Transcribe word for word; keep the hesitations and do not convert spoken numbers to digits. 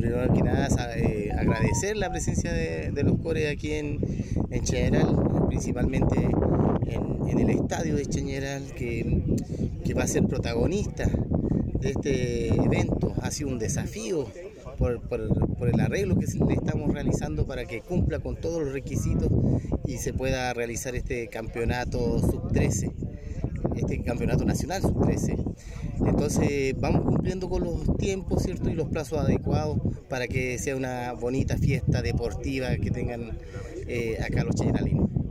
primero que nada eh, agradecer la presencia de, de los cores aquí en, en Chañaral, principalmente en, en el estadio de Chañaral, que, que va a ser protagonista de este evento. Ha sido un desafío por, por, por el arreglo que le estamos realizando para que cumpla con todos los requisitos y se pueda realizar este campeonato sub trece, este campeonato nacional sub trece. Entonces vamos cumpliendo con los tiempos, ¿cierto? Y los plazos adecuados para que sea una bonita fiesta deportiva que tengan eh, acá los chañaralinos.